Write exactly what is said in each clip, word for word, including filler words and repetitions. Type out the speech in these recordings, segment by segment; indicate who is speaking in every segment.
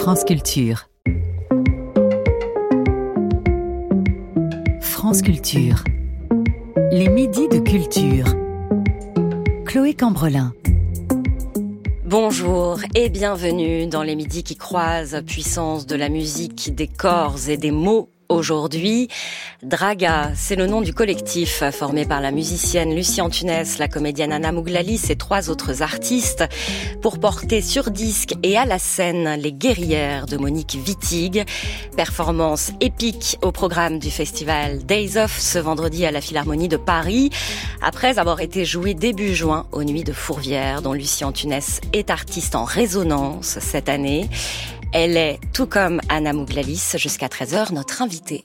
Speaker 1: France Culture. France Culture. Les midis de culture. Chloé Cambrelin.
Speaker 2: Bonjour et bienvenue dans les midis qui croisent puissance de la musique, des corps et des mots. Aujourd'hui, Draga, c'est le nom du collectif formé par la musicienne Lucie Antunès, la comédienne Anna Mouglalis et trois autres artistes pour porter sur disque et à la scène Les Guerrières de Monique Wittig. Performance épique au programme du festival Days Off ce vendredi à la Philharmonie de Paris, après avoir été jouée début juin aux Nuits de Fourvière, dont Lucie Antunès est artiste en résonance cette année. Elle est, tout comme Anna Mouglalis, jusqu'à treize heures, notre invitée.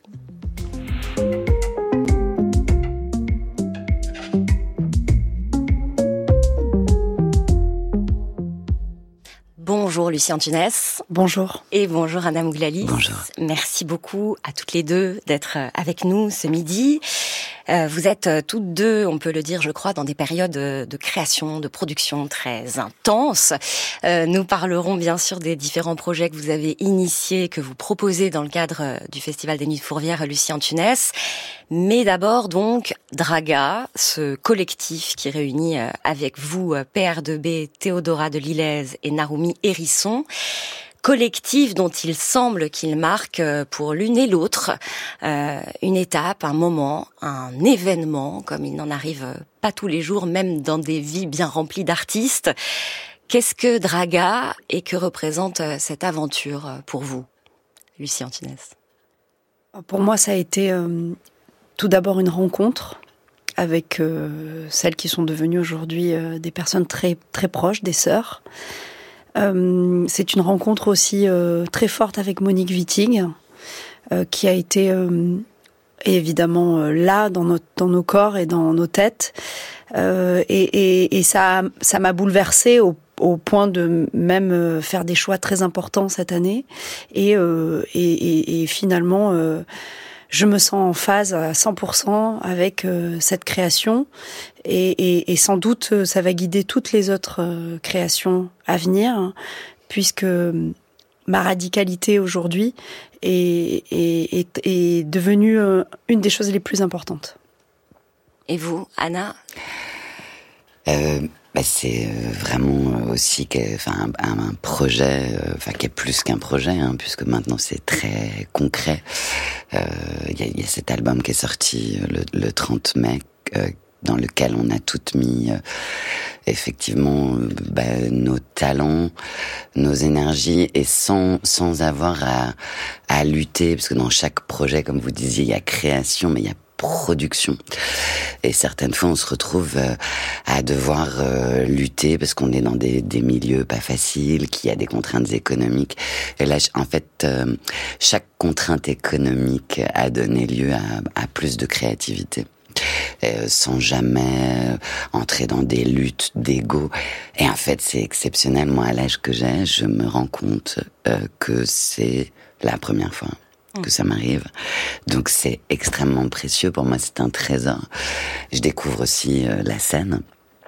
Speaker 2: Bonjour Lucie Antunès.
Speaker 3: Bonjour.
Speaker 2: Et bonjour Anna Mouglalis.
Speaker 3: Bonjour.
Speaker 2: Merci beaucoup à toutes les deux d'être avec nous ce midi. Euh, vous êtes toutes deux, on peut le dire, je crois, dans des périodes de création, de production très intenses. Euh, nous parlerons bien sûr des différents projets que vous avez initiés, que vous proposez dans le cadre du Festival des Nuits de Fourvière, Lucie Antunès. Mais d'abord donc Draga, ce collectif qui réunit avec vous P R deux B, Théodora de Lillez et Narumi Hérisson. Collectif dont il semble qu'il marque pour l'une et l'autre euh, une étape, un moment, un événement, comme il n'en arrive pas tous les jours, même dans des vies bien remplies d'artistes. Qu'est-ce que Draga et que représente cette aventure pour vous, Lucie Antunès?
Speaker 3: Pour moi, ça a été euh, tout d'abord une rencontre avec euh, celles qui sont devenues aujourd'hui euh, des personnes très, très proches, des sœurs. Euh, c'est une rencontre aussi euh, très forte avec Monique Wittig, euh, qui a été euh, évidemment euh, là dans, notre, dans nos corps et dans nos têtes. Euh, et, et, et ça, ça m'a bouleversée au, au point de même faire des choix très importants cette année. Et, euh, et, et, et finalement, euh, je me sens en phase à cent pour cent avec euh, cette création. Et, et, et sans doute, ça va guider toutes les autres euh, créations à venir, hein, puisque ma radicalité aujourd'hui est, est, est, est devenue euh, une des choses les plus importantes.
Speaker 2: Et vous, Anna ?
Speaker 4: euh, bah c'est vraiment aussi que, enfin, un, un projet, euh, enfin, qui est plus qu'un projet, hein, puisque maintenant c'est très concret. Il euh, y, a, y a cet album qui est sorti le, le trente mai, euh, dans lequel on a toutes mis euh, effectivement euh, bah, nos talents, nos énergies, et sans sans avoir à à lutter, parce que dans chaque projet, comme vous disiez, il y a création, mais il y a production. Et certaines fois, on se retrouve euh, à devoir euh, lutter parce qu'on est dans des, des milieux pas faciles, qu'il y a des contraintes économiques. Et là, en fait, euh, chaque contrainte économique a donné lieu à, à plus de créativité. Euh, sans jamais entrer dans des luttes d'ego. Et en fait, c'est exceptionnel. Moi, à l'âge que j'ai, je me rends compte euh, que c'est la première fois que ça m'arrive. Donc c'est extrêmement précieux. Pour moi, c'est un trésor. Je découvre aussi euh, la scène.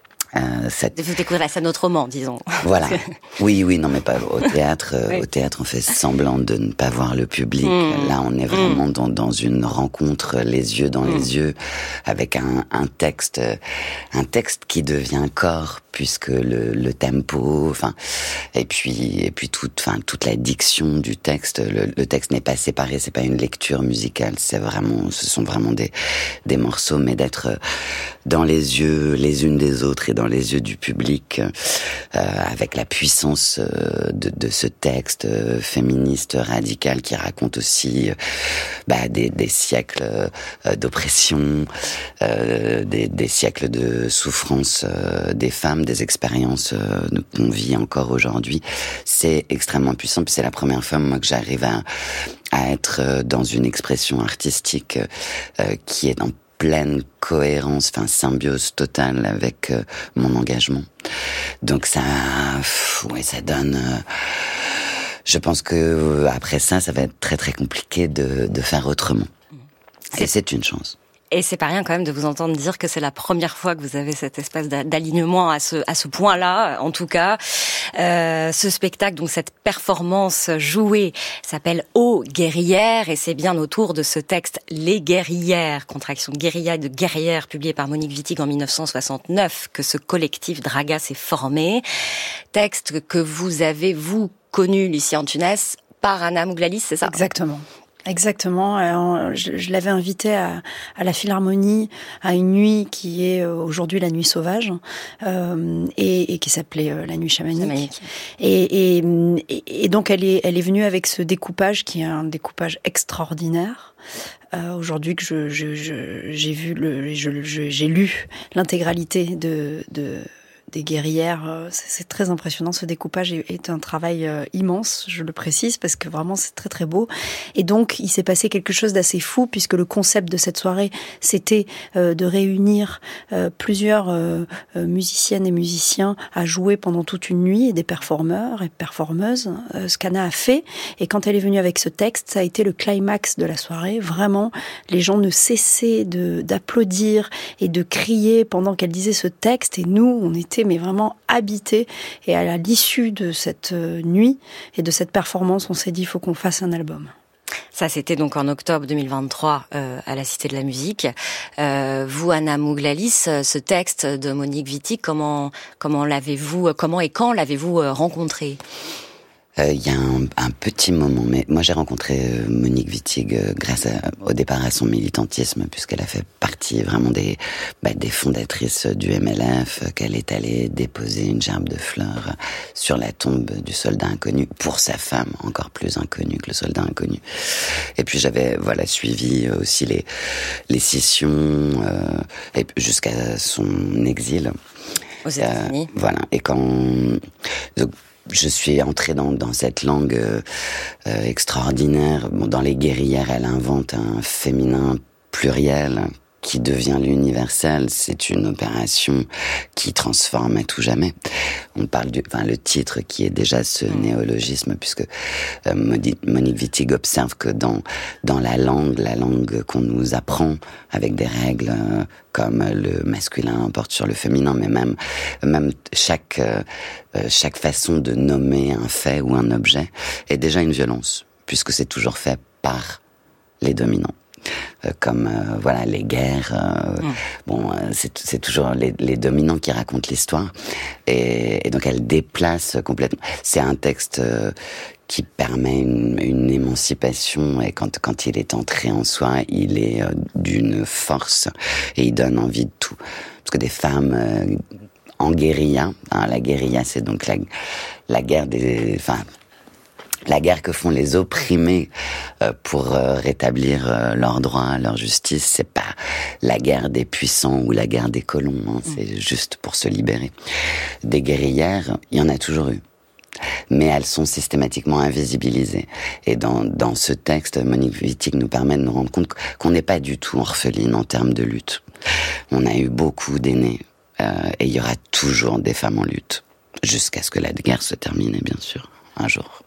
Speaker 4: Euh, cette...
Speaker 2: Vous découvrez la scène autrement, disons.
Speaker 4: Voilà. Oui, oui, non, mais pas au théâtre. Euh, oui. Au théâtre, on fait semblant de ne pas voir le public. Mmh. Là, on est vraiment mmh. dans, dans une rencontre, les yeux dans mmh. les yeux, avec un, un texte, un texte qui devient corps, puisque le, le tempo, enfin, et puis, et puis toute, enfin, toute la diction du texte. Le, le texte n'est pas séparé, c'est pas une lecture musicale. C'est vraiment, ce sont vraiment des, des morceaux, mais d'être dans les yeux, les unes des autres et dans les yeux du public, euh, avec la puissance euh, de, de ce texte euh, féministe radical qui raconte aussi euh, bah, des, des siècles euh, d'oppression, euh, des, des siècles de souffrance euh, des femmes, des expériences euh, qu'on vit encore aujourd'hui. C'est extrêmement puissant, puis c'est la première fois moi que j'arrive à, à être dans une expression artistique euh, qui est en pleine cohérence, enfin symbiose totale avec euh, mon engagement. Donc ça, pff, ouais, ça donne. Euh, je pense que euh, après ça, ça va être très très compliqué de, de faire autrement. Et c'est une chance.
Speaker 2: Et c'est pas rien quand même de vous entendre dire que c'est la première fois que vous avez cette espèce d'alignement à ce à ce point-là, en tout cas. Euh, ce spectacle, donc cette performance jouée, s'appelle Ô guerrières, et c'est bien autour de ce texte Les guerrières, contraction guérilla et de guerrière, publié par Monique Wittig en mille neuf cent soixante-neuf, que ce collectif Draga s'est formé. Texte que vous avez, vous, connu, Lucie Antunes, par Anna Mouglalis, c'est ça ?
Speaker 3: Exactement. Exactement. Alors, je, je l'avais invité à, à la Philharmonie à une nuit qui est aujourd'hui la nuit sauvage euh, et, et qui s'appelait euh, la nuit chamanique. chamanique. Et, et, et donc elle est, elle est venue avec ce découpage qui est un découpage extraordinaire. Euh, aujourd'hui que je, je, je, j'ai vu le, je, je, j'ai lu l'intégralité de, de des guerrières, c'est très impressionnant. Ce découpage est un travail immense, je le précise, parce que vraiment c'est très très beau. Et donc il s'est passé quelque chose d'assez fou, puisque le concept de cette soirée, c'était de réunir plusieurs musiciennes et musiciens à jouer pendant toute une nuit, et des performeurs et performeuses, ce qu'Anna a fait. Et quand elle est venue avec ce texte, ça a été le climax de la soirée. Vraiment, les gens ne cessaient de, d'applaudir et de crier pendant qu'elle disait ce texte, et nous, on était mais vraiment habité. Et à l'issue de cette nuit et de cette performance, on s'est dit, il faut qu'on fasse un album.
Speaker 2: Ça, c'était donc en octobre deux mille vingt-trois euh, à la Cité de la Musique. Euh, vous, Anna Mouglalis, ce texte de Monique Wittig, comment comment l'avez-vous, comment et quand l'avez-vous rencontré ?
Speaker 4: Il euh, y a un, un petit moment, mais moi j'ai rencontré euh, Monique Wittig euh, grâce à, au départ à son militantisme, puisqu'elle a fait partie vraiment des, bah, des fondatrices du M L F, euh, qu'elle est allée déposer une gerbe de fleurs sur la tombe du soldat inconnu, pour sa femme, encore plus inconnue que le soldat inconnu. Et puis j'avais voilà suivi aussi les, les scissions, euh, et jusqu'à son exil.
Speaker 2: Aux États-Unis.
Speaker 4: Euh, voilà, et quand... Donc, je suis entrée dans, dans cette langue euh, euh, extraordinaire. Bon, dans Les guerrières, elle invente un féminin pluriel qui devient l'universel. C'est une opération qui transforme à tout jamais. On parle du, enfin, le titre qui est déjà ce néologisme, puisque euh, Monique Wittig observe que dans dans la langue, la langue qu'on nous apprend avec des règles euh, comme le masculin emporte sur le féminin, mais même même chaque euh, chaque façon de nommer un fait ou un objet est déjà une violence, puisque c'est toujours fait par les dominants. Euh, comme euh, voilà les guerres euh, mmh. bon euh, c'est c'est toujours les, les dominants qui racontent l'histoire, et, et donc elle déplace complètement. C'est un texte euh, qui permet une, une émancipation, et quand quand il est entré en soi, il est euh, d'une force, et il donne envie de tout, parce que des femmes euh, en guérilla, hein, la guérilla c'est donc la la guerre des enfin la guerre que font les opprimés euh, pour euh, rétablir euh, leurs droits, leur justice. C'est pas la guerre des puissants ou la guerre des colons, hein, mmh. c'est juste pour se libérer. Des guerrières, il y en a toujours eu, mais elles sont systématiquement invisibilisées. Et dans, dans ce texte, Monique Wittig nous permet de nous rendre compte qu'on n'est pas du tout orpheline en termes de lutte. On a eu beaucoup d'aînés, euh, et il y aura toujours des femmes en lutte, jusqu'à ce que la guerre se termine, bien sûr, un jour.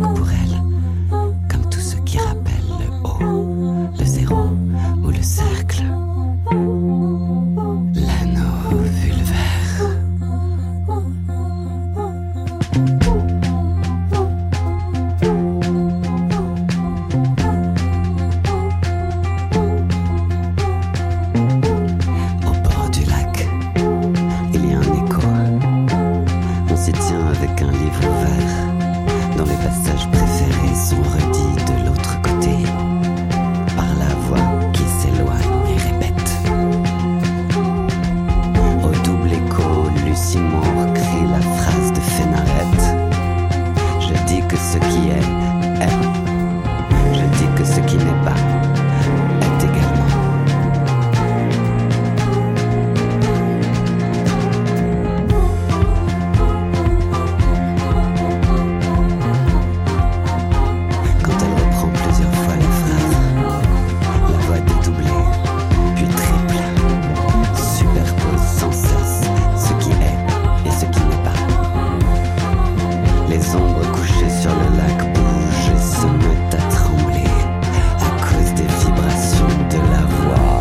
Speaker 5: Le zéro ou le cercle.
Speaker 4: sur le lac bouge et se met à trembler à cause des vibrations de la voix.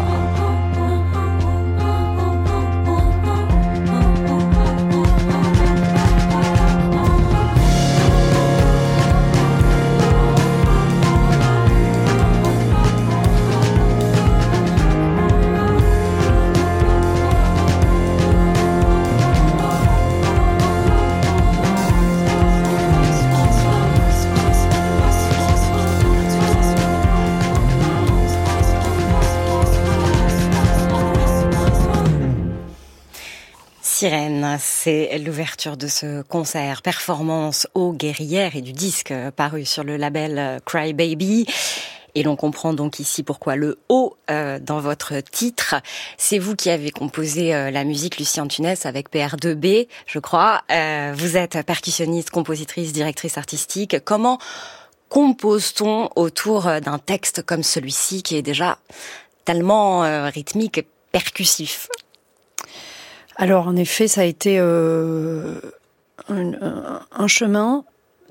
Speaker 2: Sirène, c'est l'ouverture de ce concert performance aux guerrières et du disque paru sur le label Cry Baby. Et l'on comprend donc ici pourquoi le O euh, dans votre titre. C'est vous qui avez composé euh, la musique, Lucie Antunes, avec P R deux B, je crois. Euh, vous êtes percussionniste, compositrice, directrice artistique. Comment compose-t-on autour d'un texte comme celui-ci qui est déjà tellement euh, rythmique et percussif ?
Speaker 3: Alors, en effet, ça a été euh, un, un, un chemin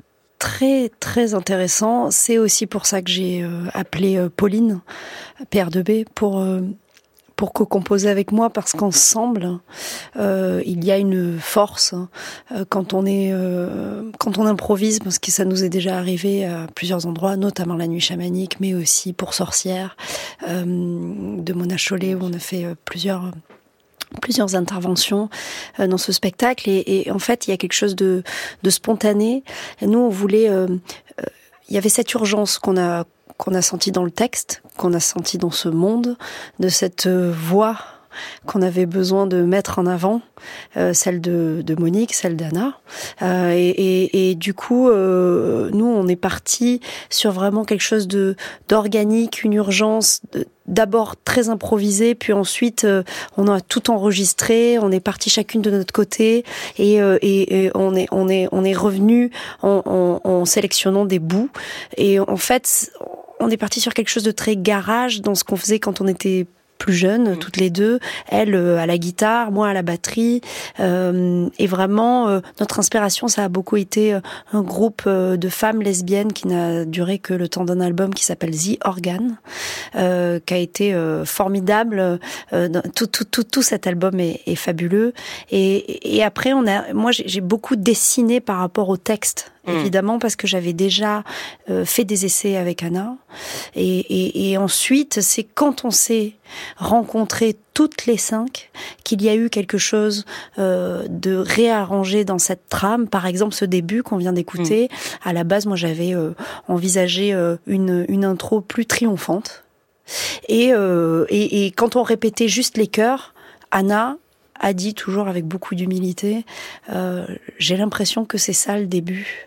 Speaker 3: très, très intéressant. C'est aussi pour ça que j'ai euh, appelé euh, Pauline, P R deux B, pour, euh, pour co-composer avec moi, parce qu'ensemble, euh, il y a une force euh, quand on est, euh, quand on improvise, parce que ça nous est déjà arrivé à plusieurs endroits, notamment la nuit chamanique, mais aussi pour Sorcières, euh, de Mona Chollet, où on a fait euh, plusieurs... plusieurs interventions euh, dans ce spectacle et, et en fait il y a quelque chose de, de spontané. Et nous on voulait, euh, euh, il y avait cette urgence qu'on a qu'on a senti dans le texte, qu'on a senti dans ce monde, de cette euh, voix qu'on avait besoin de mettre en avant, euh, celle de, de Monique, celle d'Anna. Euh, et, et, et du coup, euh, nous, on est partis sur vraiment quelque chose de d'organique, une urgence, de, d'abord très improvisé, puis ensuite euh, on a tout enregistré, on est parti chacune de notre côté et, euh, et, et on est on est on est revenu en, en, en sélectionnant des bouts. Et en fait, on est parti sur quelque chose de très garage dans ce qu'on faisait quand on était plus jeunes, toutes les deux, elle euh, à la guitare, moi à la batterie, euh, et vraiment euh, notre inspiration, ça a beaucoup été euh, un groupe euh, de femmes lesbiennes qui n'a duré que le temps d'un album qui s'appelle The Organ, euh, qui a été euh, formidable. Euh, tout, tout, tout, tout cet album est, est fabuleux. Et, et après, on a, moi j'ai, j'ai beaucoup dessiné par rapport au texte. Évidemment, parce que j'avais déjà euh, fait des essais avec Anna. Et, et, et ensuite, c'est quand on s'est rencontrés toutes les cinq qu'il y a eu quelque chose euh, de réarrangé dans cette trame. Par exemple, ce début qu'on vient d'écouter. Mmh. À la base, moi, j'avais euh, envisagé euh, une, une intro plus triomphante. Et, euh, et, et quand on répétait juste les chœurs, Anna a dit toujours avec beaucoup d'humilité, euh, j'ai l'impression que c'est ça le début.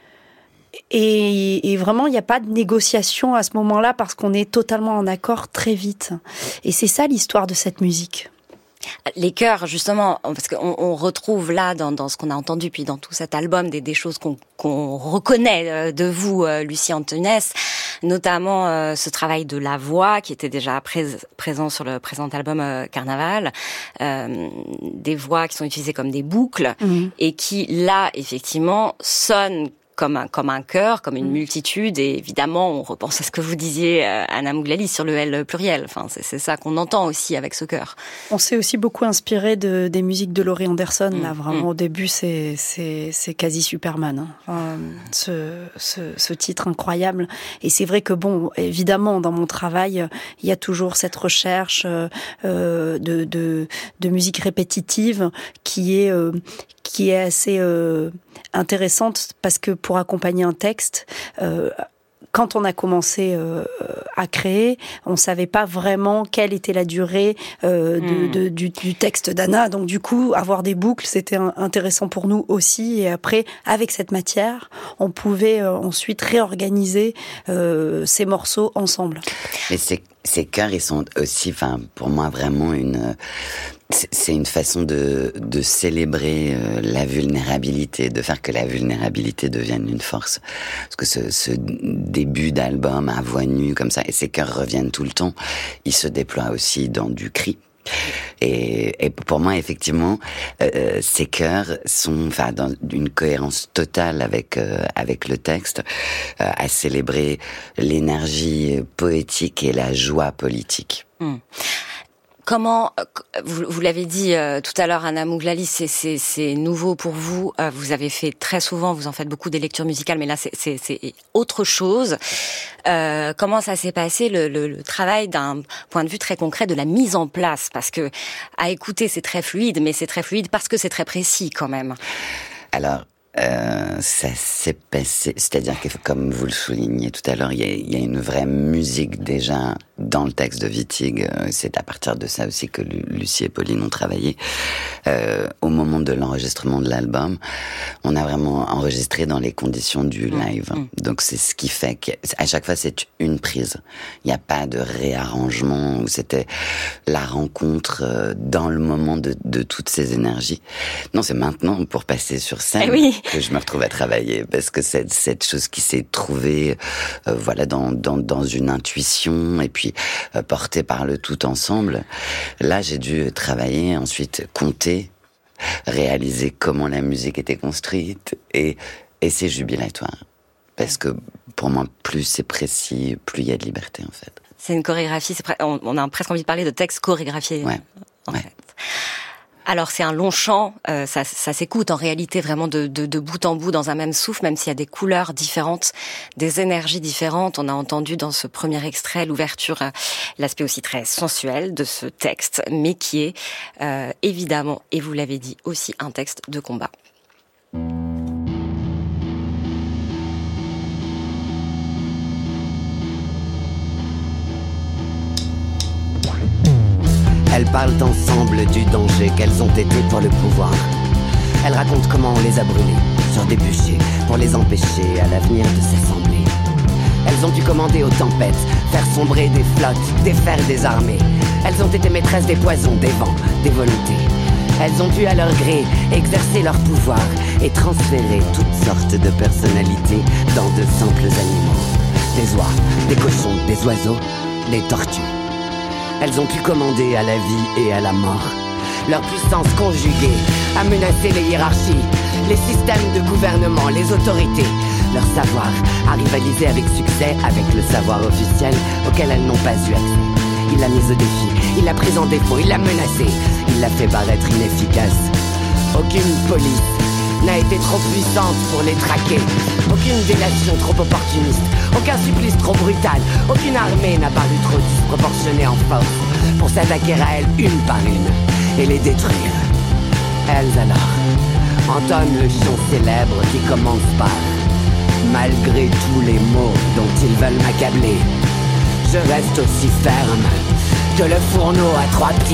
Speaker 3: Et, et vraiment, il n'y a pas de négociation à ce moment-là parce qu'on est totalement en accord très vite. Et c'est ça l'histoire de cette musique.
Speaker 2: Les chœurs, justement, parce qu'on on retrouve là, dans, dans ce qu'on a entendu, puis dans tout cet album, des, des choses qu'on, qu'on reconnaît de vous, Lucie Antunes, notamment euh, ce travail de la voix qui était déjà pré- présent sur le présent album euh, Carnaval, euh, des voix qui sont utilisées comme des boucles, mmh. et qui, là, effectivement, sonnent comme un comme un chœur, comme une mmh. multitude, et évidemment on repense à ce que vous disiez, euh, Anna Mouglali, sur le L pluriel. Enfin, c'est, c'est ça qu'on entend aussi avec ce chœur.
Speaker 3: On s'est aussi beaucoup inspiré de des musiques de Laurie Anderson. Mmh. Là, vraiment mmh. au début, c'est c'est c'est quasi Superman. Hein. Enfin, ce ce ce titre incroyable. Et c'est vrai que bon, évidemment, dans mon travail, il y a toujours cette recherche euh, de de de musique répétitive qui est euh, qui est assez euh, intéressante parce que pour accompagner un texte, euh, quand on a commencé euh, à créer, on savait pas vraiment quelle était la durée euh, de, mmh. de, du, du texte d'Anna. Donc du coup, avoir des boucles, c'était intéressant pour nous aussi. Et après, avec cette matière, on pouvait euh, ensuite réorganiser euh, ces morceaux ensemble.
Speaker 4: Mais ces, ces chœurs, ils sont aussi, enfin, pour moi, vraiment une... C'est une façon de, de célébrer euh, la vulnérabilité, de faire que la vulnérabilité devienne une force. Parce que ce, ce début d'album à voix nue comme ça, et ces chœurs reviennent tout le temps, ils se déploient aussi dans du cri. Et, et pour moi, effectivement, euh, ces chœurs sont, enfin, dans une cohérence totale avec euh, avec le texte, euh, à célébrer l'énergie poétique et la joie politique.
Speaker 2: Mmh. Comment, vous, vous l'avez dit euh, tout à l'heure, Anna Mouglali, c'est, c'est, c'est nouveau pour vous. Euh, vous avez fait très souvent, vous en faites beaucoup des lectures musicales, mais là c'est, c'est, c'est autre chose. Euh, comment ça s'est passé le, le, le travail d'un point de vue très concret de la mise en place? Parce que à écouter c'est très fluide, mais c'est très fluide parce que c'est très précis quand même.
Speaker 4: Alors. Euh, ça s'est passé, c'est-à-dire que comme vous le soulignez tout à l'heure, il y a, il y a une vraie musique déjà dans le texte de Wittig. C'est à partir de ça aussi que Lucie et Pauline ont travaillé. Euh, au moment de l'enregistrement de l'album, on a vraiment enregistré dans les conditions du live. Mmh. Donc c'est ce qui fait qu'à chaque fois c'est une prise. Il n'y a pas de réarrangement où c'était la rencontre dans le moment de, de toutes ces énergies. Non, c'est maintenant pour passer sur scène.
Speaker 2: Eh oui.
Speaker 4: Que je me retrouve à travailler, parce que c'est cette chose qui s'est trouvée, euh, voilà, dans, dans dans une intuition et puis euh, portée par le tout ensemble. Là, j'ai dû travailler, ensuite compter, réaliser comment la musique était construite, et et c'est jubilatoire, parce que pour moi, plus c'est précis, plus il y a de liberté en fait.
Speaker 2: C'est une chorégraphie, c'est pre- on, on a presque envie de parler de texte chorégraphié.
Speaker 4: Ouais.
Speaker 2: En
Speaker 4: ouais.
Speaker 2: fait. Alors c'est un long chant, euh, ça, ça s'écoute en réalité vraiment de, de, de bout en bout dans un même souffle, même s'il y a des couleurs différentes, des énergies différentes. On a entendu dans ce premier extrait l'ouverture, euh, l'aspect aussi très sensuel de ce texte, mais qui est euh, évidemment, et vous l'avez dit, aussi un texte de combat.
Speaker 5: Elles parlent ensemble du danger qu'elles ont été pour le pouvoir. Elles racontent comment on les a brûlées sur des bûchers pour les empêcher à l'avenir de s'assembler. Elles ont dû commander aux tempêtes, faire sombrer des flottes, défaire des armées. Elles ont été maîtresses des poisons, des vents, des volontés. Elles ont dû à leur gré exercer leur pouvoir et transférer toutes sortes de personnalités dans de simples animaux. Des oies, des cochons, des oiseaux, des tortues. Elles ont pu commander à la vie et à la mort. Leur puissance conjuguée a menacé les hiérarchies, les systèmes de gouvernement, les autorités. Leur savoir a rivalisé avec succès avec le savoir officiel auquel elles n'ont pas eu accès. Il l'a mise au défi, il l'a prise en défaut, il l'a menacée, il l'a fait paraître inefficace. Aucune police n'a été trop puissante pour les traquer. Aucune délation trop opportuniste, aucun supplice trop brutal, aucune armée n'a paru trop disproportionnée en force pour s'attaquer à elles une par une et les détruire. Elles alors entonnent le chant célèbre qui commence par « Malgré tous les maux dont ils veulent m'accabler, je reste aussi ferme que le fourneau à trois pieds. »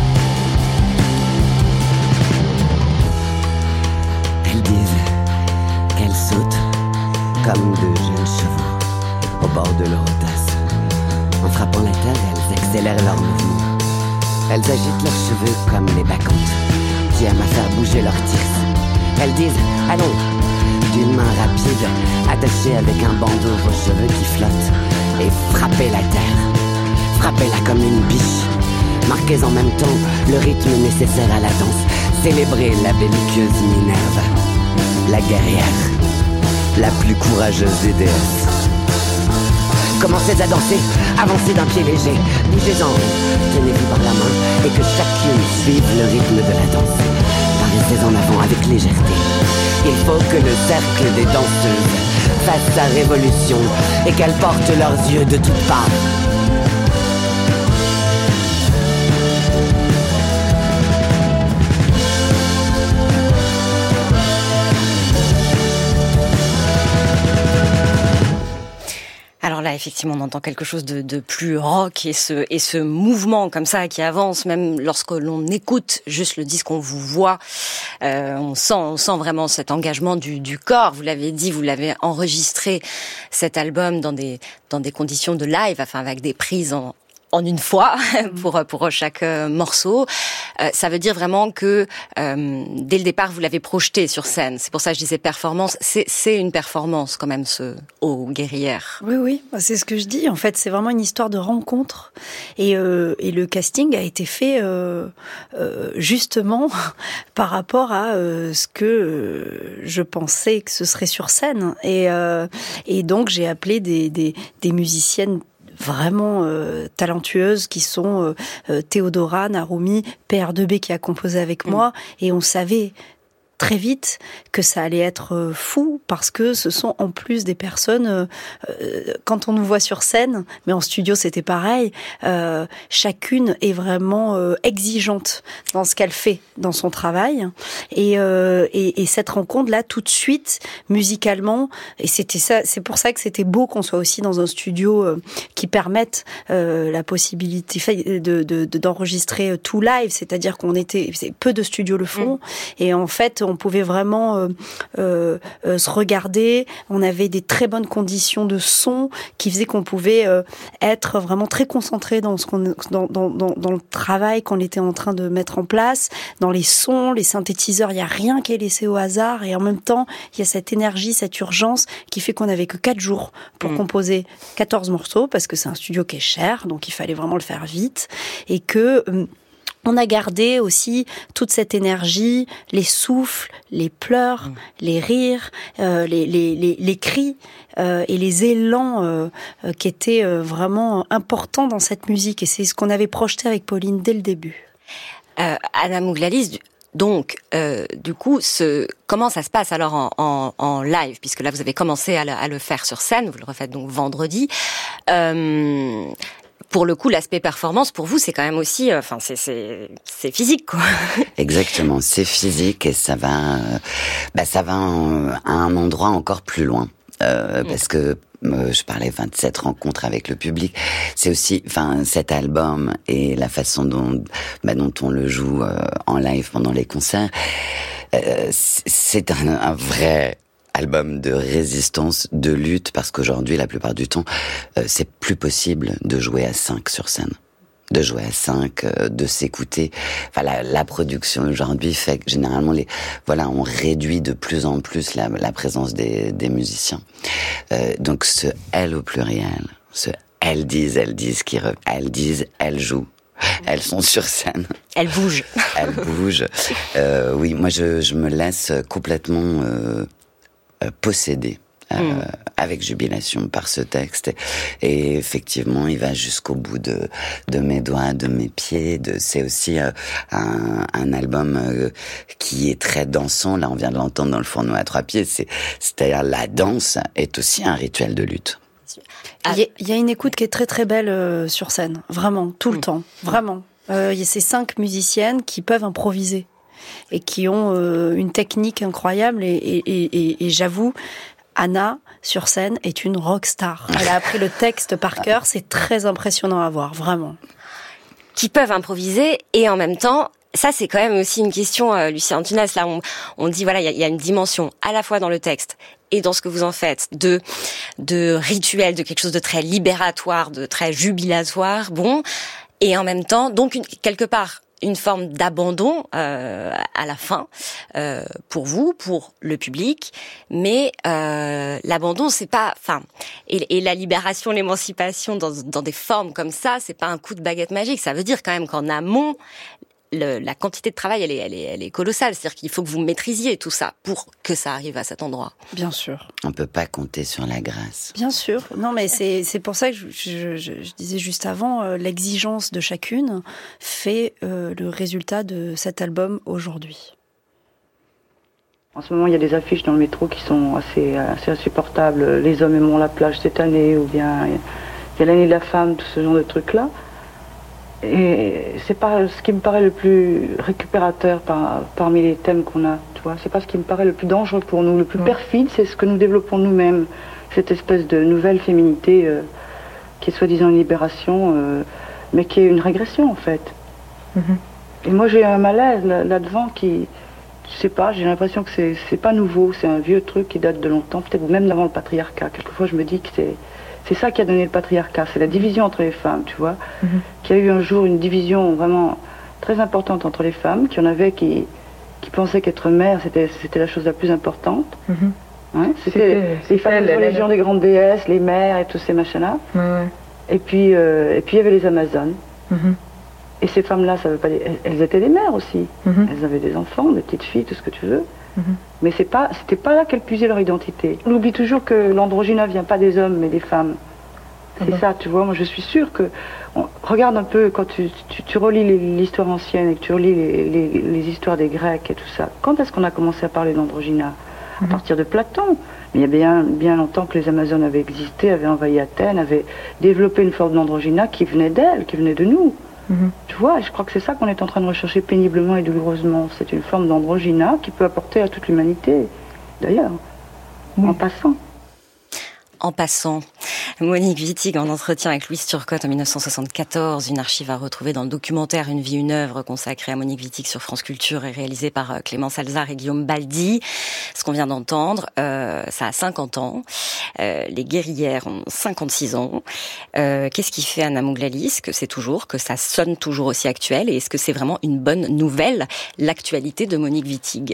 Speaker 5: Elles disent qu'elles sautent comme de jeunes chevaux au bord de leur tasse. En frappant la terre, elles accélèrent leurs mouvements. Elles agitent leurs cheveux comme les bacchantes qui aiment à faire bouger leurs tirs. Elles disent « Allons !» d'une main rapide, attachée avec un bandeau aux cheveux qui flottent, et frappez la terre. Frappez-la comme une biche. Marquez en même temps le rythme nécessaire à la danse. Célébrez la belliqueuse Minerve, la guerrière, la plus courageuse des déesses. Commencez à danser, avancez d'un pied léger, bougez-en, tenez-vous par la main et que chacune suive le rythme de la danse. Paraissez en avant avec légèreté. Il faut que le cercle des danseuses fasse sa révolution et qu'elles portent leurs yeux de toutes parts.
Speaker 2: Alors là, effectivement, on entend quelque chose de, de plus rock et ce, et ce mouvement comme ça qui avance, même lorsque l'on écoute juste le disque, on vous voit, euh, on sent, on sent vraiment cet engagement du, du corps. Vous l'avez dit, vous l'avez enregistré cet album dans des, dans des conditions de live, enfin avec des prises en en une fois pour pour chaque euh, morceau. Euh, ça veut dire vraiment que euh, dès le départ vous l'avez projeté sur scène. C'est pour ça que je disais performance. C'est c'est une performance quand même ce Ô guerrière.
Speaker 3: Oui oui, c'est ce que je dis. En fait, c'est vraiment une histoire de rencontre et euh, et le casting a été fait euh, euh, justement par rapport à euh, ce que euh, je pensais que ce serait sur scène et euh, et donc j'ai appelé des des des musiciennes vraiment euh, talentueuses qui sont euh, euh, Théodora, Narumi, P R deux B qui a composé avec mmh. moi et on savait très vite que ça allait être euh, fou parce que ce sont en plus des personnes euh, euh, quand on nous voit sur scène, mais en studio c'était pareil, euh, chacune est vraiment euh, exigeante dans ce qu'elle fait dans son travail et, euh, et, et cette rencontre là tout de suite musicalement et c'était ça, c'est pour ça que c'était beau qu'on soit aussi dans un studio euh, qui permette euh, la possibilité de, de, de d'enregistrer tout live, c'est-à-dire qu'on était peu de studios le font mmh. et en fait on pouvait vraiment euh, euh, euh, se regarder. On avait des très bonnes conditions de son qui faisaient qu'on pouvait euh, être vraiment très concentré dans ce qu'on, dans, dans, dans, dans le travail qu'on était en train de mettre en place, dans les sons, les synthétiseurs. Il n'y a rien qui est laissé au hasard et en même temps, il y a cette énergie, cette urgence qui fait qu'on n'avait que quatre jours pour mmh. composer quatorze morceaux parce que c'est un studio qui est cher, donc il fallait vraiment le faire vite et que euh, on a gardé aussi toute cette énergie, les souffles, les pleurs, mmh. les rires, euh, les, les, les, les cris euh, et les élans euh, euh, qui étaient euh, vraiment importants dans cette musique. Et c'est ce qu'on avait projeté avec Pauline dès le début.
Speaker 2: Euh, Anna Mouglalis, donc, euh, du coup, ce, comment ça se passe alors en, en, en live, puisque là vous avez commencé à le, à le faire sur scène, vous le refaites donc vendredi. Euh, Pour le coup, l'aspect performance, pour vous, c'est quand même aussi, enfin, euh, c'est, c'est, c'est physique, quoi.
Speaker 4: Exactement, c'est physique et ça va, euh, bah, ça va en, à un endroit encore plus loin, euh, mmh. parce que euh, je parlais enfin, de cette rencontre avec le public. C'est aussi, enfin, cet album et la façon dont, bah, dont on le joue euh, en live pendant les concerts, euh, c'est un, un vrai album de résistance, de lutte, parce qu'aujourd'hui, la plupart du temps, euh, c'est plus possible de jouer à cinq sur scène. De jouer à cinq, euh, de s'écouter. Enfin, la, la production aujourd'hui fait que généralement, les, voilà, on réduit de plus en plus la, la présence des, des musiciens. Euh, donc, ce elles au pluriel, ce elles disent, elles disent, qui re... elles disent, elles jouent. Elles sont sur scène.
Speaker 2: Elles bougent.
Speaker 4: Elles bougent. Euh, oui, moi, je, je me laisse complètement euh, euh, posséder. Euh, mmh. avec jubilation par ce texte et effectivement il va jusqu'au bout de de mes doigts, de mes pieds. De c'est aussi euh, un, un album euh, qui est très dansant. Là on vient de l'entendre dans le fourneau à trois pieds. C'est c'est-à-dire la danse est aussi un rituel de lutte.
Speaker 3: Il y, a, il y a une écoute qui est très très belle euh, sur scène, vraiment tout mmh. le temps, vraiment. Euh, il y a ces cinq musiciennes qui peuvent improviser et qui ont euh, une technique incroyable et, et, et, et, et j'avoue. Anna, sur scène, est une rockstar. Elle a appris le texte par cœur, c'est très impressionnant à voir, vraiment.
Speaker 2: Qui peuvent improviser et en même temps, ça c'est quand même aussi une question, euh, Lucien Antunes, là on, on dit voilà, il y, y a une dimension à la fois dans le texte et dans ce que vous en faites, de, de rituel, de quelque chose de très libératoire, de très jubilatoire, bon, et en même temps, donc une, quelque part, une forme d'abandon euh, à la fin euh, pour vous, pour le public, mais euh, l'abandon c'est pas, enfin, et, et la libération, l'émancipation dans, dans des formes comme ça, c'est pas un coup de baguette magique. Ça veut dire quand même qu'en amont, le, la quantité de travail elle est, elle est, elle est colossale. C'est-à-dire qu'il faut que vous maîtrisiez tout ça pour que ça arrive à cet endroit.
Speaker 3: Bien sûr.
Speaker 4: On peut pas compter sur la grâce.
Speaker 3: Bien sûr. Non, mais c'est c'est pour ça que je, je, je, je disais juste avant, euh, l'exigence de chacune fait euh, le résultat de cet album aujourd'hui.
Speaker 6: En ce moment, il y a des affiches dans le métro qui sont assez, assez insupportables. Les hommes aimeront la plage cette année, ou bien il y a l'année de la femme, tout ce genre de trucs-là. Et c'est pas ce qui me paraît le plus récupérateur par, parmi les thèmes qu'on a, tu vois. C'est pas ce qui me paraît le plus dangereux pour nous. Le plus perfide, c'est ce que nous développons nous-mêmes. Cette espèce de nouvelle féminité euh, qui est soi-disant une libération, euh, mais qui est une régression, en fait. Mm-hmm. Et moi, j'ai un malaise là, là-devant qui, je sais pas, j'ai l'impression que c'est, c'est pas nouveau. C'est un vieux truc qui date de longtemps, peut-être même d'avant le patriarcat. Quelquefois, je me dis que c'est, C'est ça qui a donné le patriarcat, c'est la division entre les femmes, tu vois.
Speaker 7: Mm-hmm.
Speaker 6: Qu'il y a eu un jour une division vraiment très importante entre les femmes, qu'il y en avait qui, qui pensaient qu'être mère, c'était, c'était la chose la plus importante.
Speaker 7: Mm-hmm.
Speaker 6: Hein, c'était les femmes de religion des grandes déesses, les mères et tous ces machins-là.
Speaker 7: Ouais, ouais.
Speaker 6: Et puis, euh, et puis il y avait les Amazones.
Speaker 7: Mm-hmm.
Speaker 6: Et ces femmes-là, ça veut pas dire... elles étaient des mères aussi.
Speaker 7: Mm-hmm.
Speaker 6: Elles avaient des enfants, des petites filles, tout ce que tu veux.
Speaker 7: Mm-hmm.
Speaker 6: Mais c'est pas, c'était pas là qu'elles puisaient leur identité. On oublie toujours que l'androgyne vient pas des hommes, mais des femmes. C'est mm-hmm. ça, tu vois. Moi, je suis sûre que... On, regarde un peu, quand tu, tu, tu relis les, l'histoire ancienne et que tu relis les, les, les histoires des Grecs et tout ça, quand est-ce qu'on a commencé à parler d'androgyne? À partir de Platon. Mais il y a bien, bien longtemps que les Amazones avaient existé, avaient envahi Athènes, avaient développé une forme d'androgyne qui venait d'elles, qui venait de nous.
Speaker 7: Mm-hmm.
Speaker 6: Tu vois, et je crois que c'est ça qu'on est en train de rechercher péniblement et douloureusement. C'est une forme d'androgyne qui peut apporter à toute l'humanité, d'ailleurs, oui. En passant.
Speaker 2: En passant, Monique Wittig en entretien avec Louise Turcotte en dix-neuf cent soixante-quatorze, une archive à retrouver dans le documentaire Une vie, une œuvre consacrée à Monique Wittig sur France Culture et réalisé par Clémence Alzard et Guillaume Baldi. Ce qu'on vient d'entendre, euh, ça a cinquante ans. Euh, les guerrières ont cinquante-six ans. Euh, qu'est-ce qui fait Anna Mouglalis? Est-ce que c'est toujours, que ça sonne toujours aussi actuel? Et est-ce que c'est vraiment une bonne nouvelle, l'actualité de Monique Wittig?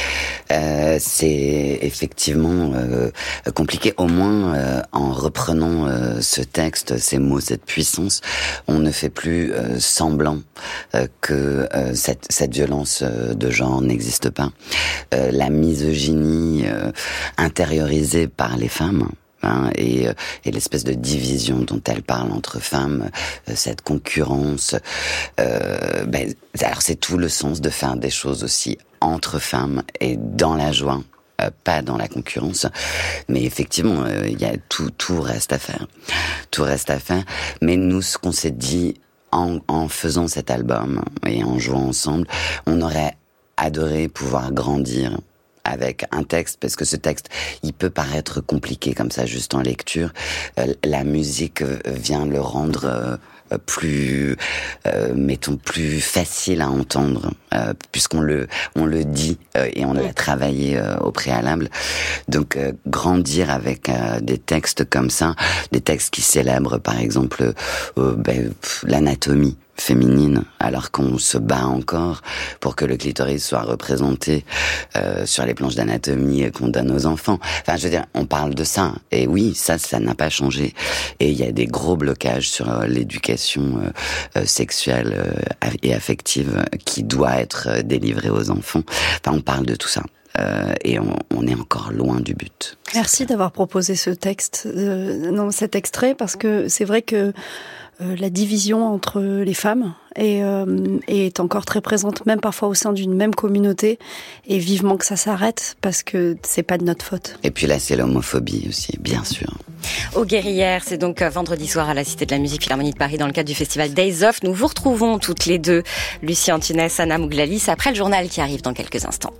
Speaker 4: Euh, c'est effectivement euh, compliqué, au moins euh, en reprenant euh, ce texte, ces mots, cette puissance, on ne fait plus euh, semblant euh, que euh, cette, cette violence euh, de genre n'existe pas. Euh, la misogynie euh, intériorisée par les femmes, Hein, et, et l'espèce de division dont elle parle entre femmes, euh, cette concurrence, euh, ben, alors c'est tout le sens de faire des choses aussi entre femmes et dans la joie, euh, pas dans la concurrence. Mais effectivement, il euh, y a tout, tout reste à faire, tout reste à faire. Mais nous, ce qu'on s'est dit en, en faisant cet album et en jouant ensemble, on aurait adoré pouvoir grandir avec un texte, parce que ce texte, il peut paraître compliqué comme ça, juste en lecture. Euh, la musique vient le rendre euh, plus, euh, mettons, plus facile à entendre, euh, puisqu'on le, on le dit euh, et on l'a travaillé euh, au préalable. Donc, euh, grandir avec euh, des textes comme ça, des textes qui célèbrent, par exemple, euh, ben, l'anatomie féminine, alors qu'on se bat encore pour que le clitoris soit représenté euh, sur les planches d'anatomie qu'on donne aux enfants. Enfin, je veux dire, on parle de ça. Et oui, ça, ça n'a pas changé. Et il y a des gros blocages sur euh, l'éducation euh, euh, sexuelle euh, et affective qui doit être euh, délivrée aux enfants. Enfin, on parle de tout ça. Euh, et on, on est encore loin du but.
Speaker 3: Merci d'avoir proposé ce texte, euh, non, cet extrait, parce que c'est vrai que euh, la division entre les femmes est, euh, est encore très présente, même parfois au sein d'une même communauté, et vivement que ça s'arrête, parce que c'est pas de notre faute.
Speaker 4: Et puis là, c'est l'homophobie aussi, bien sûr.
Speaker 2: Aux Guerrières, c'est donc vendredi soir à la Cité de la Musique Philharmonie de Paris dans le cadre du festival Days Off. Nous vous retrouvons toutes les deux, Lucie Antunès, Anna Mouglalis, après le journal qui arrive dans quelques instants.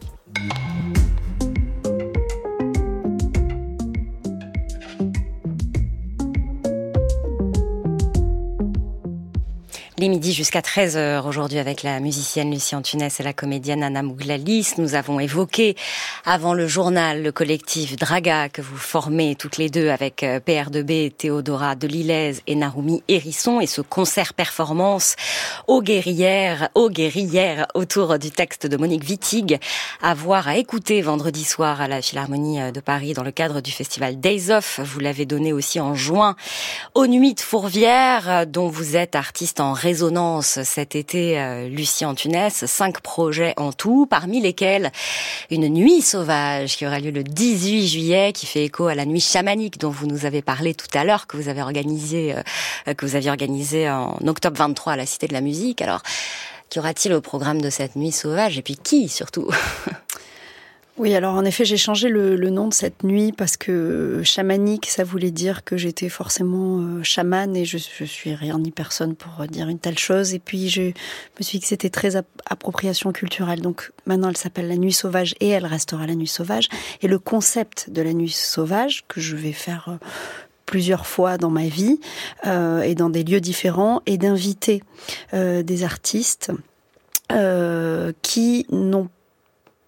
Speaker 2: Les midis jusqu'à treize heures aujourd'hui avec la musicienne Lucie Antunès et la comédienne Anna Mouglalis. Nous avons évoqué avant le journal le collectif Draga que vous formez toutes les deux avec P R deux B, Théodora Delilez et Narumi Hérisson et ce concert performance aux guerrières, aux guerrières autour du texte de Monique Wittig à voir, à écouter vendredi soir à la Philharmonie de Paris dans le cadre du festival Days Off. Vous l'avez donné aussi en juin aux Nuits de Fourvière dont vous êtes artiste en résonance cet été, euh, Lucie Antunès, cinq projets en tout, parmi lesquels une nuit sauvage qui aura lieu le dix-huit juillet, qui fait écho à la nuit chamanique dont vous nous avez parlé tout à l'heure, que vous avez organisé, euh, que vous aviez organisé en octobre vingt-trois à la Cité de la Musique. Alors, qu'y aura-t-il au programme de cette nuit sauvage et puis qui surtout?
Speaker 3: Oui, alors en effet, j'ai changé le, le nom de cette nuit parce que chamanique, ça voulait dire que j'étais forcément euh, chamane et je, je suis rien ni personne pour dire une telle chose. Et puis je me suis dit que c'était très ap- appropriation culturelle. Donc maintenant, elle s'appelle la nuit sauvage et elle restera la nuit sauvage. Et le concept de la nuit sauvage, que je vais faire euh, plusieurs fois dans ma vie euh, et dans des lieux différents, est d'inviter euh, des artistes euh, qui n'ont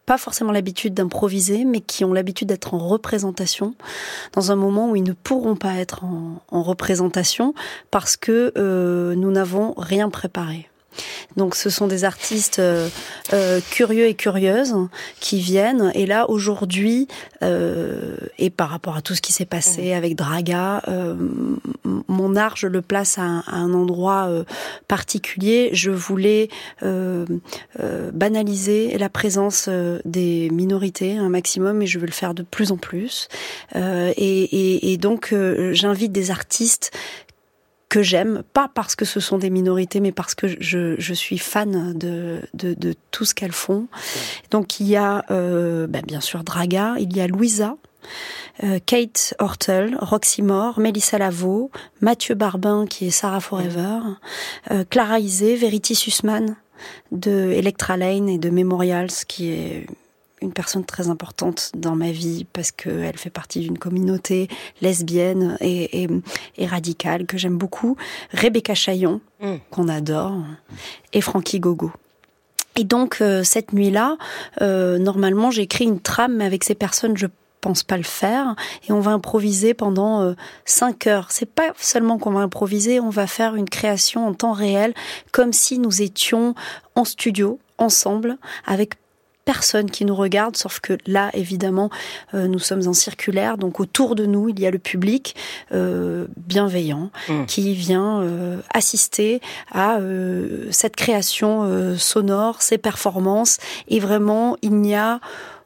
Speaker 3: pas forcément l'habitude d'improviser, mais qui ont l'habitude d'être en représentation, dans un moment où ils ne pourront pas être en, en représentation, parce que euh, nous n'avons rien préparé. Donc ce sont des artistes euh, euh, curieux et curieuses qui viennent, et là aujourd'hui euh, et par rapport à tout ce qui s'est passé mmh. avec Draga, euh, mon art je le place à un, à un endroit euh, particulier. Je voulais euh, euh, banaliser la présence euh, des minorités un maximum, et je veux le faire de plus en plus euh, et, et, et donc euh, j'invite des artistes que j'aime, pas parce que ce sont des minorités, mais parce que je, je suis fan de, de, de tout ce qu'elles font. Donc il y a euh, ben, bien sûr Draga, il y a Louisa, euh, Kate Hortel, Roxy Moore, Mélissa Lavo, Mathieu Barbin qui est Sarah Forever, euh, Clara Isé, Verity Sussman de Electra Lane et de Memorials, qui est une personne très importante dans ma vie parce qu'elle fait partie d'une communauté lesbienne et, et, et radicale que j'aime beaucoup. Rebecca Chaillon, mmh. qu'on adore, et Frankie Gogo. Et donc, euh, cette nuit-là, euh, normalement, j'écris une trame, mais avec ces personnes, je pense pas le faire, et on va improviser pendant euh, cinq heures. C'est pas seulement qu'on va improviser, on va faire une création en temps réel, comme si nous étions en studio, ensemble, avec personne qui nous regarde, sauf que là, évidemment, euh, nous sommes en circulaire, donc autour de nous, il y a le public euh, bienveillant mmh. qui vient euh, assister à euh, cette création euh, sonore, ces performances, et vraiment, il n'y a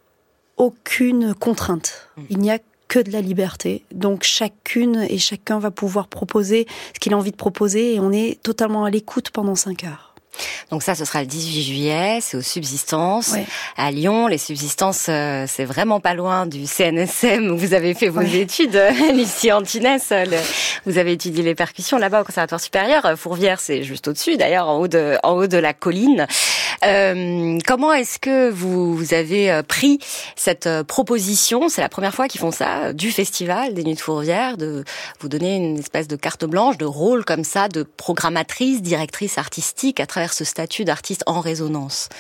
Speaker 3: aucune contrainte. Mmh. Il n'y a que de la liberté. Donc chacune et chacun va pouvoir proposer ce qu'il a envie de proposer, et on est totalement à l'écoute pendant cinq heures.
Speaker 2: Donc ça, ce sera le dix-huit juillet, c'est aux Subsistances,
Speaker 3: ouais.
Speaker 2: à Lyon. Les Subsistances, euh, c'est vraiment pas loin du C N S M où vous avez fait vos ouais. études, Lucie Antunès. Le, vous avez étudié les percussions là-bas au Conservatoire supérieur. Fourvière, c'est juste au-dessus, d'ailleurs, en haut de, en haut de la colline. Euh, comment est-ce que vous, vous avez pris cette proposition, c'est la première fois qu'ils font ça, du festival des Nuits de Fourvière, de vous donner une espèce de carte blanche, de rôle comme ça, de programmatrice, directrice artistique à travers ce statut d'artiste en résonance?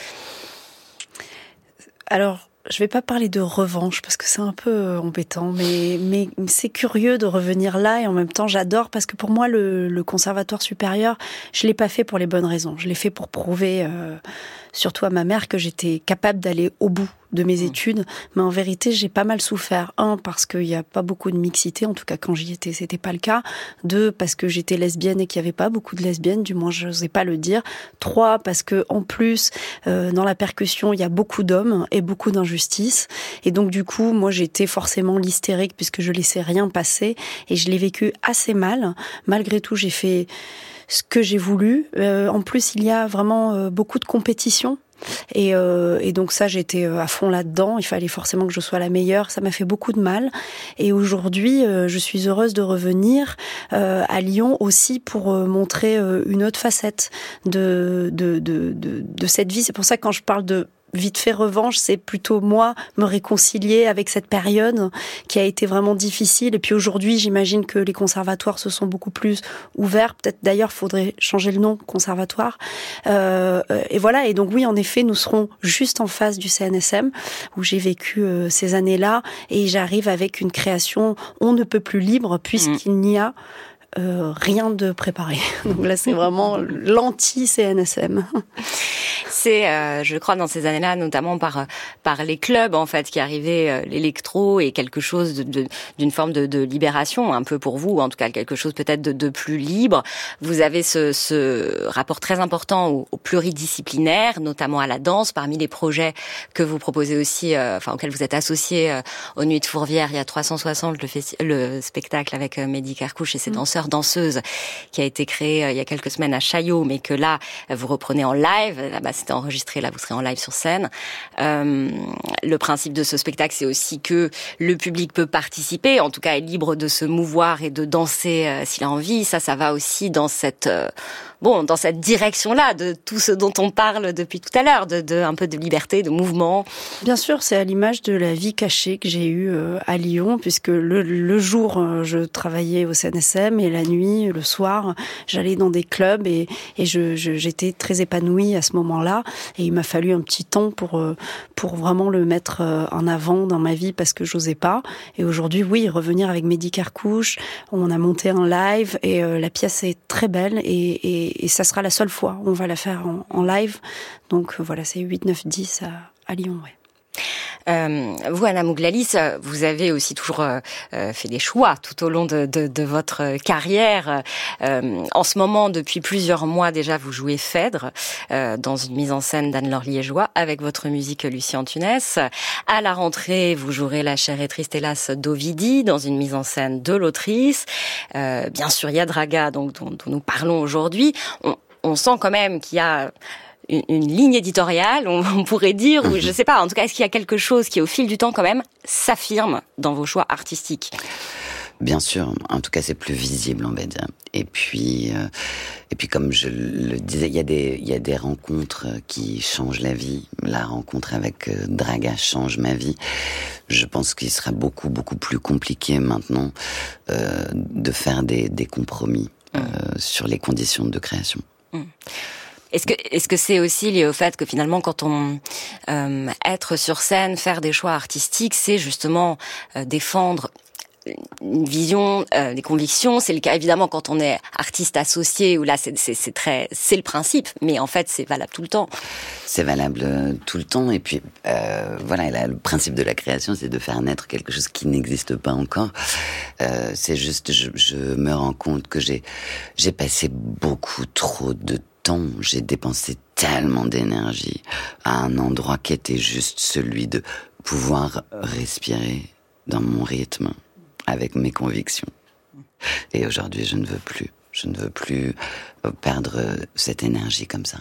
Speaker 3: Alors, je vais pas parler de revanche parce que c'est un peu embêtant, mais, mais c'est curieux de revenir là, et en même temps j'adore, parce que pour moi le, le conservatoire supérieur, je l'ai pas fait pour les bonnes raisons. Je l'ai fait pour prouver, euh, surtout à ma mère, que j'étais capable d'aller au bout de mes études, mais en vérité j'ai pas mal souffert. Un, parce qu'il y a pas beaucoup de mixité, en tout cas quand j'y étais c'était pas le cas. Deux, parce que j'étais lesbienne et qu'il y avait pas beaucoup de lesbiennes, du moins je n'osais pas le dire. Trois, parce que en plus euh, dans la percussion il y a beaucoup d'hommes et beaucoup d'injustices, et donc du coup moi j'étais forcément l'hystérique puisque je laissais rien passer, et je l'ai vécu assez mal. Malgré tout j'ai fait ce que j'ai voulu. Euh, en plus il y a vraiment euh, beaucoup de compétition. Et, euh, et donc ça, j'étais à fond là-dedans. Il fallait forcément que je sois la meilleure. Ça m'a fait beaucoup de mal. Et aujourd'hui, euh, je suis heureuse de revenir euh, à Lyon aussi pour euh, montrer euh, une autre facette de, de, de, de, de cette vie. C'est pour ça que quand je parle de vite fait revanche, c'est plutôt moi me réconcilier avec cette période qui a été vraiment difficile. Et puis aujourd'hui, j'imagine que les conservatoires se sont beaucoup plus ouverts. Peut-être d'ailleurs, faudrait changer le nom, conservatoire. Euh, et voilà. Et donc oui, en effet, nous serons juste en face du C N S M où j'ai vécu euh, ces années-là, et j'arrive avec une création on ne peut plus libre puisqu'il mmh. n'y a Euh, rien de préparé. Donc là, c'est vraiment l'anti-C N S M.
Speaker 2: C'est, euh, je crois, dans ces années-là, notamment par par les clubs, en fait, qui arrivaient, euh, l'électro et quelque chose de, de, d'une forme de, de libération, un peu pour vous, en tout cas quelque chose peut-être de, de plus libre. Vous avez ce, ce rapport très important au, au pluridisciplinaire, notamment à la danse, parmi les projets que vous proposez aussi, euh, enfin auxquels vous êtes associés euh, aux Nuits de Fourvière. Il y a trois cent soixante, le, festi- le spectacle avec euh, Mehdi Kerkouche et ses mmh. danseurs danseuse qui a été créé euh, il y a quelques semaines à Chaillot, mais que là vous reprenez en live. Là-bas c'était enregistré, là vous serez en live sur scène. Euh, le principe de ce spectacle, c'est aussi que le public peut participer, en tout cas est libre de se mouvoir et de danser euh, s'il a envie. Ça, ça va aussi dans cette euh, bon, dans cette direction-là de tout ce dont on parle depuis tout à l'heure, de, de un peu de liberté, de mouvement.
Speaker 3: Bien sûr, c'est à l'image de la vie cachée que j'ai eue à Lyon, puisque le, le jour, je travaillais au C N S M et la nuit, le soir, j'allais dans des clubs et, et je, je, j'étais très épanouie à ce moment-là. Et il m'a fallu un petit temps pour, pour vraiment le mettre en avant dans ma vie parce que j'osais pas. Et aujourd'hui, oui, revenir avec Mehdi Kerkouche, on a monté un live et euh, la pièce est très belle et, et, et ça sera la seule fois. On va la faire en, en live. Donc euh, voilà, c'est huit, neuf, dix à, à Lyon, ouais.
Speaker 2: Euh, vous, Anna Mouglalis, vous avez aussi toujours euh, fait des choix tout au long de, de, de votre carrière. Euh, en ce moment, depuis plusieurs mois déjà, vous jouez Phèdre euh, dans une mise en scène d'Anne-Laure Liégeois avec votre musique Lucie Antunès. À la rentrée, vous jouerez La chère et triste hélas d'Ovidie dans une mise en scène de l'autrice. Euh, bien sûr, il y a Draga, donc, dont, dont nous parlons aujourd'hui. On, on sent quand même qu'il y a Une, une ligne éditoriale, on, on pourrait dire, ou je sais pas, en tout cas, est-ce qu'il y a quelque chose qui, au fil du temps, quand même, s'affirme dans vos choix artistiques ?
Speaker 4: Bien sûr, en tout cas, c'est plus visible, on va dire. Et puis, euh, et puis, comme je le disais, il y a des, il y a des rencontres qui changent la vie. La rencontre avec euh, Draga change ma vie. Je pense qu'il sera beaucoup, beaucoup plus compliqué maintenant euh, de faire des, des compromis euh, mmh. sur les conditions de création.
Speaker 2: Mmh. Est-ce que est-ce que c'est aussi lié au fait que finalement quand on euh, être sur scène, faire des choix artistiques, c'est justement euh, défendre une vision, euh, des convictions. C'est le cas évidemment quand on est artiste associé où là c'est c'est c'est très c'est le principe, mais en fait c'est valable tout le temps.
Speaker 4: C'est valable euh, tout le temps et puis euh, voilà, là, le principe de la création c'est de faire naître quelque chose qui n'existe pas encore. Euh, c'est juste je, je me rends compte que j'ai j'ai passé beaucoup trop de temps, j'ai dépensé tellement d'énergie à un endroit qui était juste celui de pouvoir respirer dans mon rythme avec mes convictions. Et aujourd'hui, je ne veux plus, je ne veux plus perdre cette énergie comme ça.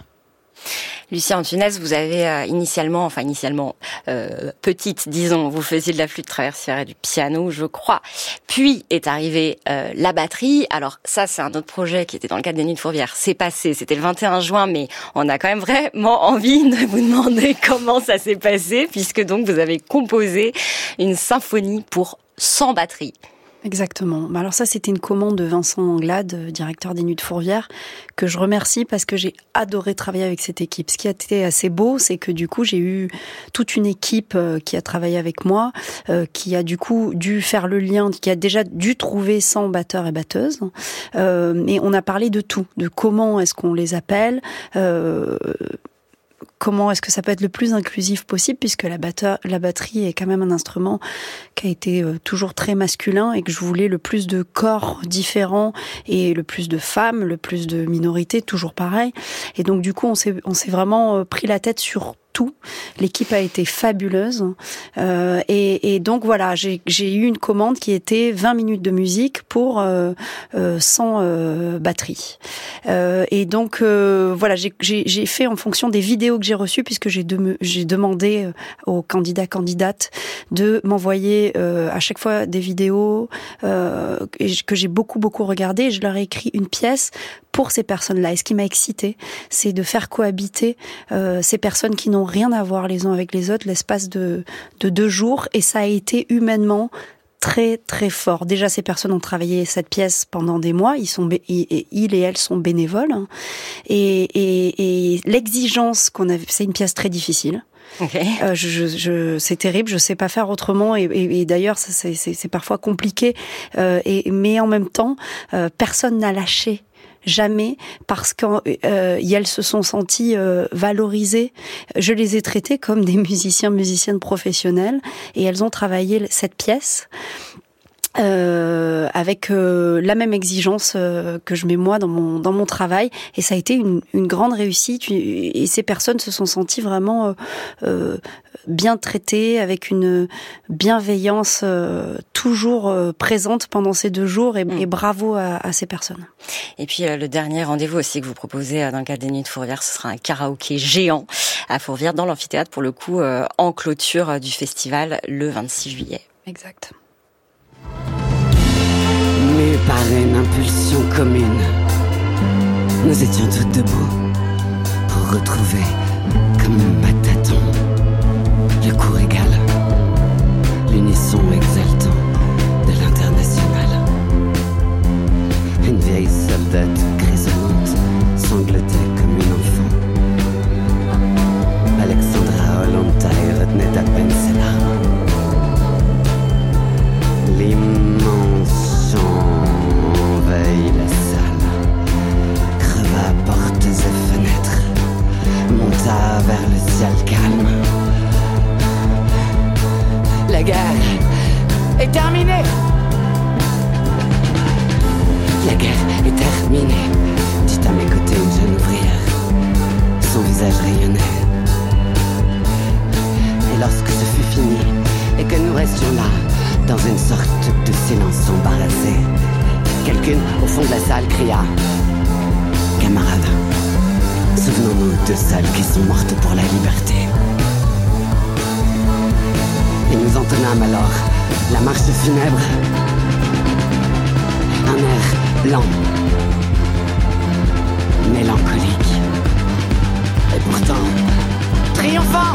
Speaker 2: Lucie Antunès, vous avez euh, initialement, enfin initialement, euh, petite, disons, vous faisiez de la flûte traversière et du piano, je crois. Puis est arrivée euh, la batterie. Alors ça, c'est un autre projet qui était dans le cadre des Nuits de Fourvière. C'est passé, c'était le vingt et un juin, mais on a quand même vraiment envie de vous demander comment ça s'est passé, puisque donc vous avez composé une symphonie pour cent batteries.
Speaker 3: Exactement. Alors ça, c'était une commande de Vincent Anglade, directeur des Nuits de Fourvière, que je remercie parce que j'ai adoré travailler avec cette équipe. Ce qui a été assez beau, c'est que du coup, j'ai eu toute une équipe qui a travaillé avec moi, qui a du coup dû faire le lien, qui a déjà dû trouver cent batteurs et batteuses. Et on a parlé de tout, de comment est-ce qu'on les appelle, euh, comment est-ce que ça peut être le plus inclusif possible, puisque la, batteur, la batterie est quand même un instrument qui a été euh, toujours très masculin et que je voulais le plus de corps différents et le plus de femmes, le plus de minorités, toujours pareil. Et donc du coup, on s'est, on s'est vraiment pris la tête sur tout. L'équipe a été fabuleuse. Euh, et, et donc voilà, j'ai, j'ai eu une commande qui était vingt minutes de musique pour euh, euh, cent euh, batteries. Euh, et donc euh, voilà, j'ai, j'ai, j'ai fait en fonction des vidéos que j'ai reçues, puisque j'ai, de, j'ai demandé aux candidats, candidates de m'envoyer euh, à chaque fois des vidéos euh, que j'ai beaucoup, beaucoup regardées. Et je leur ai écrit une pièce pour ces personnes-là. Et ce qui m'a excitée, c'est de faire cohabiter euh, ces personnes qui n'ont rien à voir les uns avec les autres l'espace de, de deux jours. Et ça a été humainement très, très fort. Déjà, ces personnes ont travaillé cette pièce pendant des mois. Ils sont, ils, ils et elles sont bénévoles. Et, et, et l'exigence qu'on a, c'est une pièce très difficile. Okay. Euh, je, je, je, c'est terrible, je sais pas faire autrement et, et, et d'ailleurs ça, c'est, c'est, c'est parfois compliqué. Euh, et, mais en même temps, euh, personne n'a lâché. Jamais, parce qu'elles euh, se sont senties euh, valorisées. Je les ai traitées comme des musiciens, musiciennes professionnels, et elles ont travaillé cette pièce euh, avec euh, la même exigence euh, que je mets moi dans mon dans mon travail, et ça a été une, une grande réussite. Et ces personnes se sont senties vraiment euh, euh, bien traitées, avec une bienveillance euh, toujours euh, présente pendant ces deux jours, et, mmh. et bravo à, à ces personnes.
Speaker 2: Et puis euh, le dernier rendez-vous aussi que vous proposez euh, dans le cadre des Nuits de Fourvière, ce sera un karaoké géant à Fourvière dans l'amphithéâtre, pour le coup euh, en clôture euh, du festival le vingt-six juillet.
Speaker 3: Exact.
Speaker 5: Mue par une impulsion commune, nous Nous étions toutes debout pour retrouver, comme à tâtons, le cours égal, l'unisson exaltant de l'international. Une vieille soldate grisonnante sanglotait comme une enfant. Alexandra Ollontai retenait à peine ses larmes. L'immense chant envahit la salle, creva portes et fenêtres, monta vers le ciel calme. La guerre est terminée. La guerre est terminée, dit à mes côtés une jeune ouvrière. Son visage rayonnait. Et lorsque ce fut fini, et que nous restions là, dans une sorte de silence embarrassé, quelqu'une au fond de la salle cria « Camarades, souvenons-nous de celles qui sont mortes pour la liberté. » Et nous entonnâmes alors la marche funèbre, un air lent, mélancolique, et pourtant triomphant.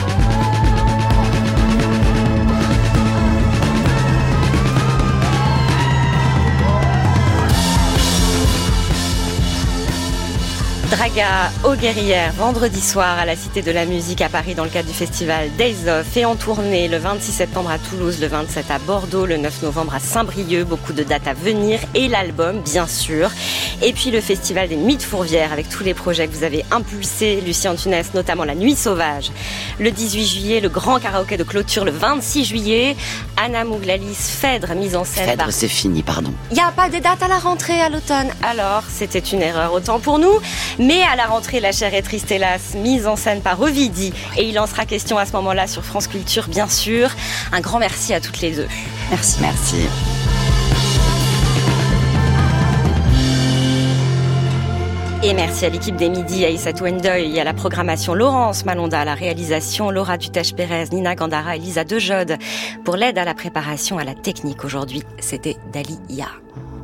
Speaker 2: Draga aux guerrières, vendredi soir à la Cité de la Musique à Paris dans le cadre du festival Days Of, et en tournée le vingt-six septembre à Toulouse, le vingt-sept à Bordeaux, le neuf novembre à Saint-Brieuc, beaucoup de dates à venir, et l'album bien sûr. Et puis le festival des Nuits de Fourvière avec tous les projets que vous avez impulsés, Lucien Tunès, notamment la Nuit Sauvage. Le dix-huit juillet, le grand karaoké de clôture le vingt-six juillet, Anna Mouglalis, Phèdre, mise en scène
Speaker 4: Phèdre,
Speaker 2: par...
Speaker 4: c'est fini, pardon.
Speaker 2: Il n'y a pas de date à la rentrée à l'automne. Alors, c'était une erreur, autant pour nous. Mais à la rentrée, La Chair est triste, hélas, mise en scène par Ovidie. Et il en sera question à ce moment-là sur France Culture, bien sûr. Un grand merci à toutes les deux.
Speaker 4: Merci. Merci.
Speaker 2: Et merci à l'équipe des Midis, à Aïssatou Ndoye, à la programmation Laurence Malonda, à la réalisation Laura Tutèche-Pérez, Nina Gandara, Elisa Dejode. Pour l'aide à la préparation, à la technique aujourd'hui, c'était Dali Ya.